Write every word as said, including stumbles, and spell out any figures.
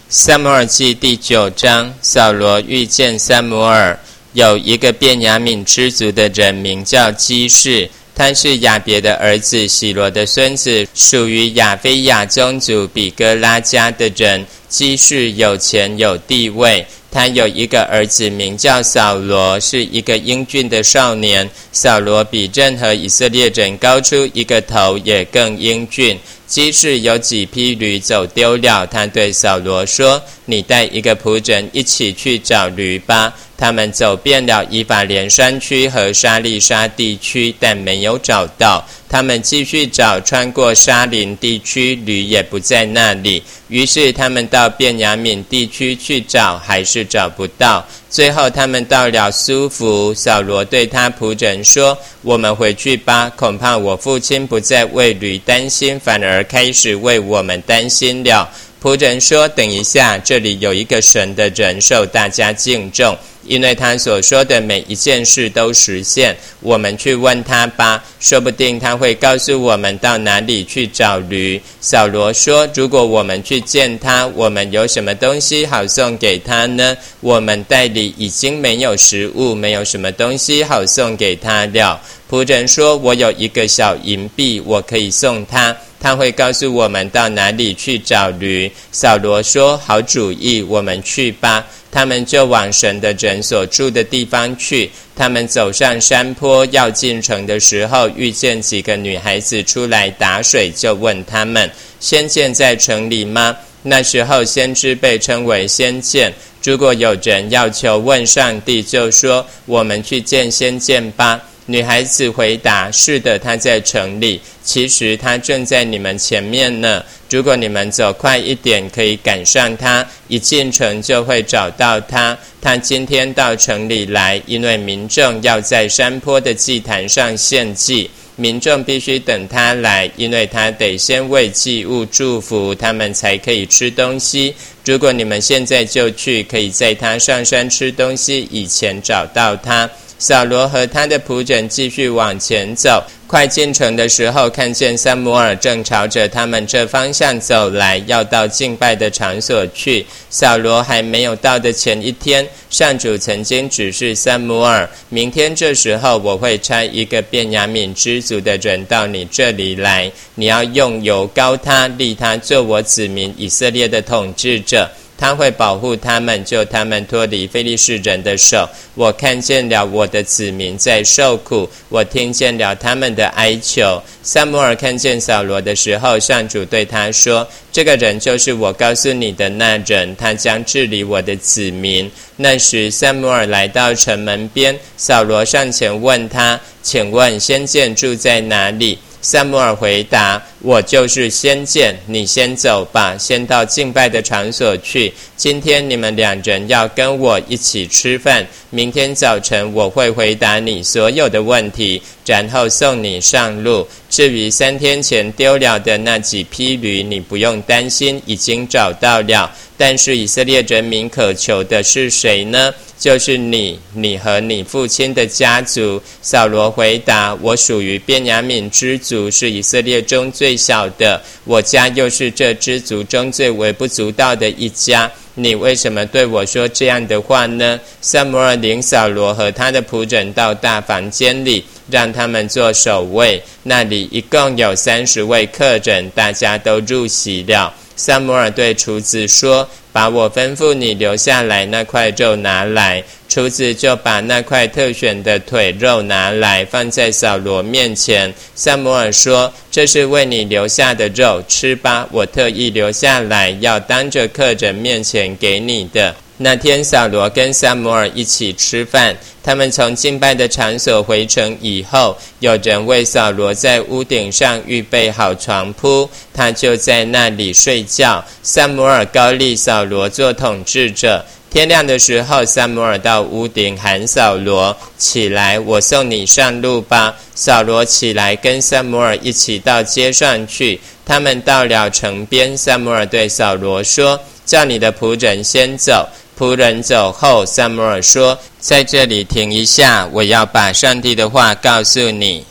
撒母耳记第九章，扫罗遇见撒母耳。有一个便雅悯支族的人，名叫基士，他是亚别的儿子喜罗的孙子，属于亚非亚宗族比哥拉家的人。基士有钱有地位，他有一个儿子名叫扫罗，是一个英俊的少年。扫罗比任何以色列人高出一个头，也更英俊。基士有几匹驴走丢了，他对扫罗说：你带一个仆人一起去找驴吧。他们走遍了以法莲山区和沙利沙地区，但没有找到。他们继续找，穿过沙林地区，驴也不在那里。于是他们到便雅悯地区去找，还是找不到。最后他们到了苏弗，扫罗对他仆人说：我们回去吧，恐怕我父亲不再为驴担心，反而开始为我们担心了。仆人说：等一下，这里有一个神的人受大家敬重，因为他所说的每一件事都实现。我们去问他吧，说不定他会告诉我们到哪里去找驴。扫罗说：如果我们去见他，我们有什么东西好送给他呢？我们袋里已经没有食物，没有什么东西好送给他了。仆人说：我有一个小银币，我可以送他，他会告诉我们到哪里去找驴。扫罗说：好主意，我们去吧。他们就往神的人所住的地方去。他们走上山坡，要进城的时候，遇见几个女孩子出来打水，就问他们：先见在城里吗？那时候先知被称为先见。如果有人要求问上帝，就说：我们去见先见吧。女孩子回答：是的，他在城里，其实他正在你们前面呢。如果你们走快一点，可以赶上他，一进城就会找到他。他今天到城里来，因为民众要在山坡的祭坛上献祭，民众必须等他来，因为他得先为祭物祝福，他们才可以吃东西。如果你们现在就去，可以在他上山吃东西以前找到他。扫罗和他的仆人继续往前走，快进城的时候，看见撒母耳正朝着他们这方向走来，要到敬拜的场所去。扫罗还没有到的前一天，上主曾经指示撒母耳：明天这时候我会差一个便雅悯支族的人到你这里来，你要用油膏他，立他做我子民以色列的统治者。他会保护他们，救他们脱离非利士人的手。我看见了我的子民在受苦，我听见了他们的哀求。撒母耳看见扫罗的时候，上主对他说：这个人就是我告诉你的那人，他将治理我的子民。那时撒母耳来到城门边，扫罗上前问他：请问先见住在哪里？撒母耳回答：我就是先见，你先走吧，先到敬拜的场所去。今天你们两人要跟我一起吃饭，明天早晨我会回答你所有的问题，然后送你上路。至于三天前丢了的那几匹驴，你不用担心，已经找到了。但是以色列人民渴求的是谁呢？就是你，你和你父亲的家族。扫罗回答：我属于便雅悯支族，是以色列中最小的，我家又是这支族中最微不足道的一家。你为什么对我说这样的话呢？撒母耳领扫罗和他的仆人到大房间里，让他们做守卫。那里一共有三十位客人，大家都入席了。撒母耳对厨子说：把我吩咐你留下来那块肉拿来。厨子就把那块特选的腿肉拿来，放在扫罗面前。撒母耳说：这是为你留下的肉，吃吧，我特意留下来，要当着客人面前给你的。那天扫罗跟撒母耳一起吃饭，他们从敬拜的场所回城以后，有人为扫罗在屋顶上预备好床铺，他就在那里睡觉。撒母耳膏立扫罗做统治者。天亮的时候，撒母耳到屋顶喊扫罗：起来，我送你上路吧。扫罗起来，跟撒母耳一起到街上去。他们到了城边，撒母耳对扫罗说：叫你的仆人先走。仆人走后，撒母耳说：在这里停一下，我要把上帝的话告诉你。